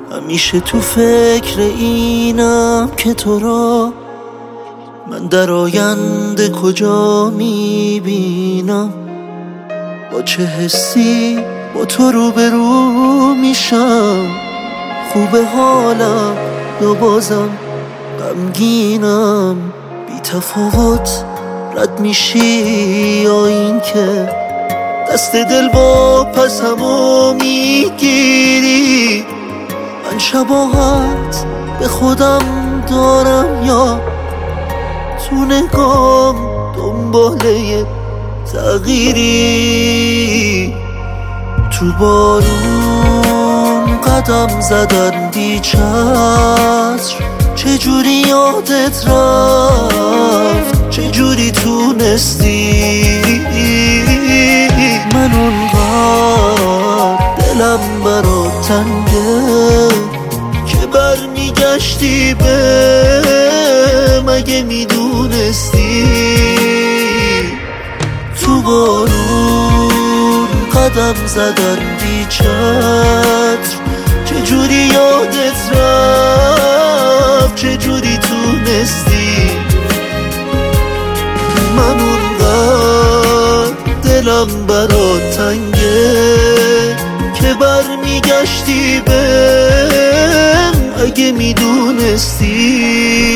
همیشه تو فکر اینم که تو را من در آینده کجا میبینم. با چه حسی با تو روبرو میشم، خوبه حالم یا بازم غمگینم. بی تفاوت رد میشی یا این که دست دل با پسمو میگیری؟ من شباهت به خودم دارم یا تو نگام دنباله تغییری؟ تو بارون قدم زدن بی چتر، چجوری یادت رفت، چجوری تونستی؟ من اونقدر دلم برات تنگه که برمیگشتی به مگه میدونستی؟ تو بارون قدم زدن بی چتر، چجوری یادت رفت، چجوری تونستی؟ من اونقدر دلم برات تنگه که برمیگشتی بهم اگه میدونستی.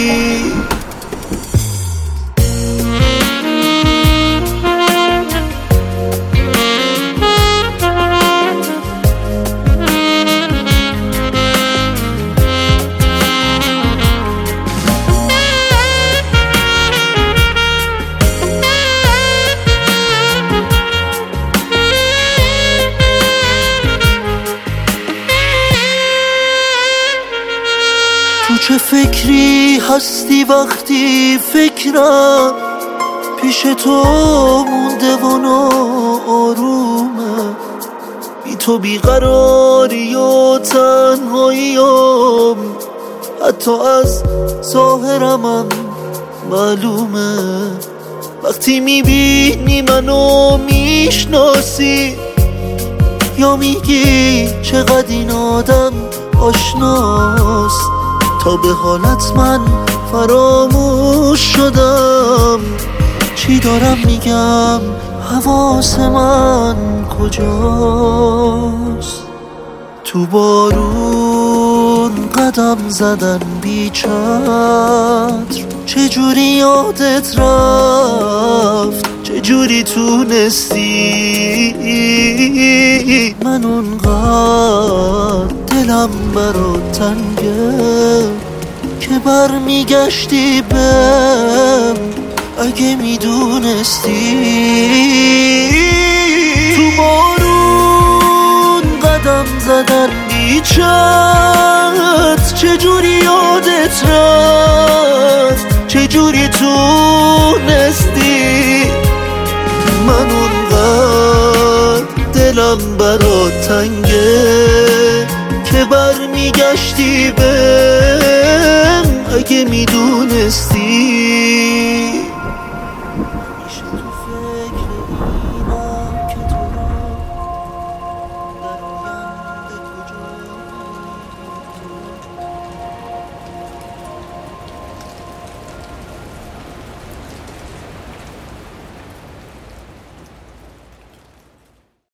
تو چه فکری هستی وقتی فکرم پیش تو مونده و آرومه؟ بی تو بیقراری و تنهاییم حتی از ظاهرمم معلومه. وقتی میبینی منو میشناسی یا میگی چقدر این آدم آشناست، تا به حالت من فراموش شدم. چی دارم میگم، حواس من کجاست؟ تو بارون قدم زدن بی چتر، چجوری یادت رفت، چجوری تونستی؟ من اونقدر دلم برات تنگه که برمیگشتی بهم اگه میدونستی. تو بارون قدم زدن بی چتر، چجوری یادت رفت، چجوری تونستی؟ من اونقدر دلم برات تنگه که برمیگشتی بهم اگه میدونستی.